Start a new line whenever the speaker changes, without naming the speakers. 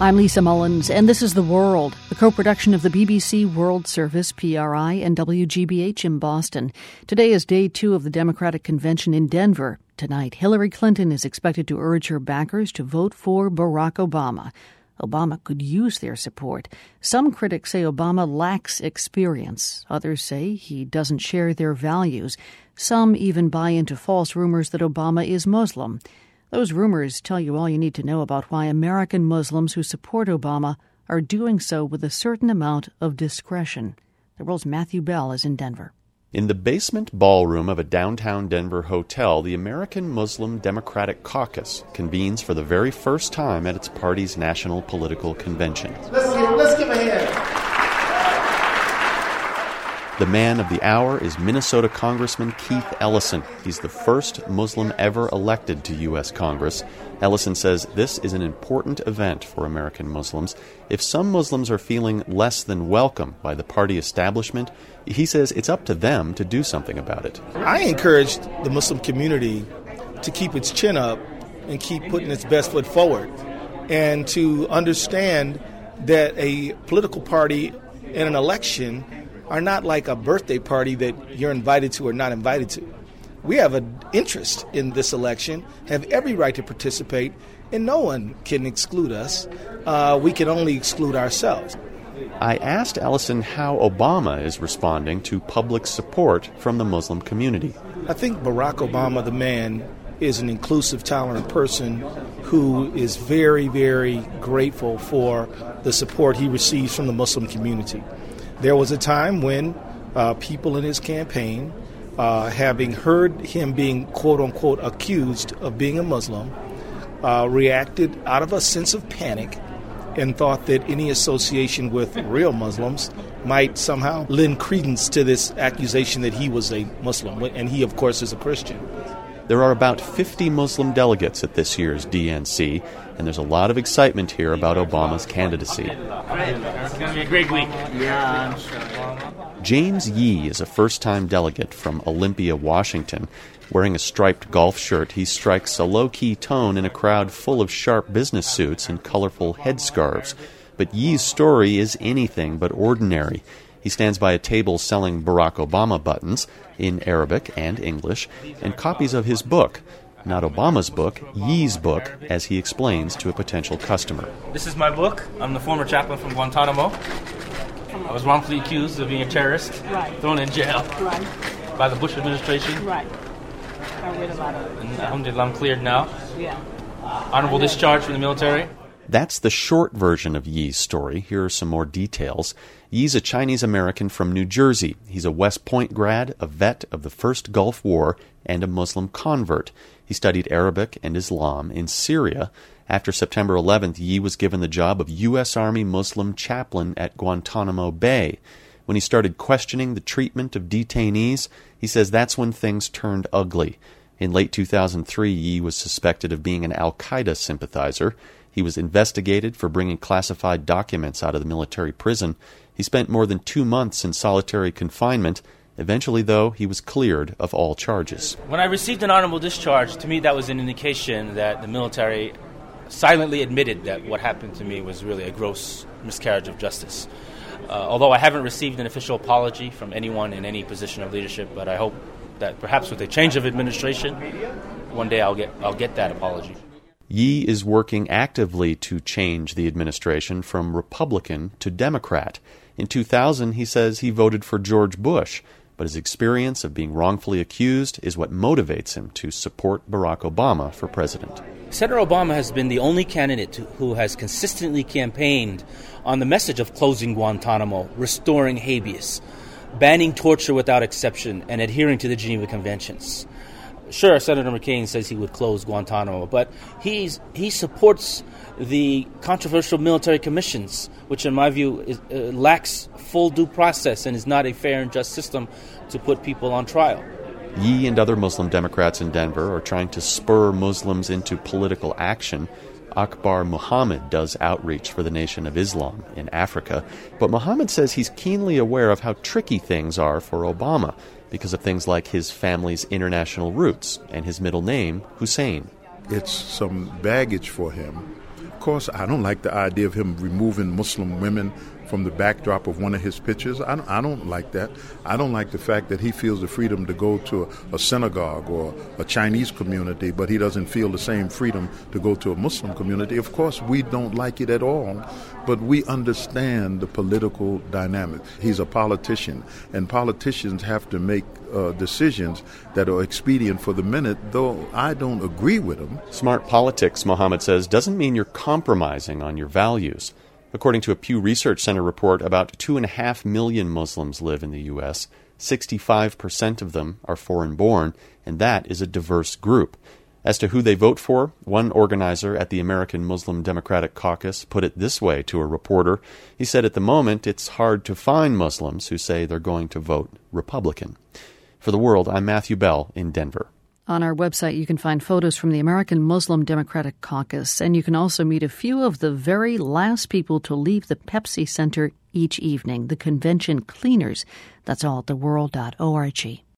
I'm Lisa Mullins, and this is The World, the co-production of the BBC World Service, PRI, and WGBH in Boston. Today is day 2 of the Democratic Convention in Denver. Tonight, Hillary Clinton is expected to urge her backers to vote for Barack Obama. Obama could use their support. Some critics say Obama lacks experience. Others say he doesn't share their values. Some even buy into false rumors that Obama is Muslim. Those rumors tell you all you need to know about why American Muslims who support Obama are doing so with a certain amount of discretion. The World's Matthew Bell is in Denver.
In the basement ballroom of a downtown Denver hotel, the American Muslim Democratic Caucus convenes for the very first time at its party's national political convention.
Let's give a hand.
The man of the hour is Minnesota Congressman Keith Ellison. He's the first Muslim ever elected to U.S. Congress. Ellison says this is an important event for American Muslims. If some Muslims are feeling less than welcome by the party establishment, he says it's up to them to do something about it.
I encouraged the Muslim community to keep its chin up and keep putting its best foot forward, and to understand that a political party and an election are not like a birthday party that you're invited to or not invited to. We have an interest in this election, have every right to participate, and no one can exclude us. We can only exclude ourselves.
I asked Ellison how Obama is responding to public support from the Muslim community.
I think Barack Obama, the man, is an inclusive, tolerant person who is very, very grateful for the support he receives from the Muslim community. There was a time when people in his campaign, having heard him being, quote-unquote, accused of being a Muslim, reacted out of a sense of panic and thought that any association with real Muslims might somehow lend credence to this accusation that he was a Muslim, and he, of course, is a Christian.
There are about 50 Muslim delegates at this year's DNC, and there's a lot of excitement here about Obama's candidacy.
It's going to be a great week. Yeah, I'm sure.
James Yee is a first-time delegate from Olympia, Washington. Wearing a striped golf shirt, he strikes a low-key tone in a crowd full of sharp business suits and colorful headscarves. But Yee's story is anything but ordinary. He stands by a table selling Barack Obama buttons in Arabic and English, and copies of his book. Not Obama's book, Yee's book, as he explains to a potential customer.
This is my book. I'm the former chaplain from Guantanamo. I was wrongfully accused of being a terrorist, thrown in jail by the Bush administration.
Right. I read about it.
And alhamdulillah, I'm cleared now.
Yeah.
Honorable discharge from the military.
That's the short version of Yee's story. Here are some more details. Yee's a Chinese-American from New Jersey. He's a West Point grad, a vet of the First Gulf War, and a Muslim convert. He studied Arabic and Islam in Syria. After September 11th, Yee was given the job of U.S. Army Muslim chaplain at Guantanamo Bay. When he started questioning the treatment of detainees, he says that's when things turned ugly. In late 2003, Yee was suspected of being an al-Qaeda sympathizer. He was investigated for bringing classified documents out of the military prison. He spent more than 2 months in solitary confinement. Eventually, though, he was cleared of all charges.
When I received an honorable discharge, to me that was an indication that the military silently admitted that what happened to me was really a gross miscarriage of justice. Although I haven't received an official apology from anyone in any position of leadership, but I hope that perhaps with a change of administration, one day I'll get that apology.
Yee is working actively to change the administration from Republican to Democrat. In 2000, he says he voted for George Bush, but his experience of being wrongfully accused is what motivates him to support Barack Obama for president.
Senator Obama has been the only candidate who has consistently campaigned on the message of closing Guantanamo, restoring habeas, banning torture without exception, and adhering to the Geneva Conventions. Sure, Senator McCain says he would close Guantanamo, but he supports the controversial military commissions, which in my view lacks full due process and is not a fair and just system to put people on trial.
Yee and other Muslim Democrats in Denver are trying to spur Muslims into political action. Akbar Muhammad does outreach for the Nation of Islam in Africa, but Muhammad says he's keenly aware of how tricky things are for Obama because of things like his family's international roots and his middle name, Hussein.
It's some baggage for him. Of course, I don't like the idea of him removing Muslim women from the backdrop of one of his pictures. I don't like that. I don't like the fact that he feels the freedom to go to a synagogue or a Chinese community, but he doesn't feel the same freedom to go to a Muslim community. Of course, we don't like it at all, but we understand the political dynamic. He's a politician, and politicians have to make decisions that are expedient for the minute, though I don't agree with them.
Smart politics, Mohammed says, doesn't mean you're compromising on your values. According to a Pew Research Center report, about 2.5 million Muslims live in the U.S. 65% of them are foreign-born, and that is a diverse group. As to who they vote for, one organizer at the American Muslim Democratic Caucus put it this way to a reporter. He said at the moment it's hard to find Muslims who say they're going to vote Republican. For The World, I'm Matthew Bell in Denver.
On our website, you can find photos from the American Muslim Democratic Caucus, and you can also meet a few of the very last people to leave the Pepsi Center each evening, the convention cleaners. That's all at theworld.org.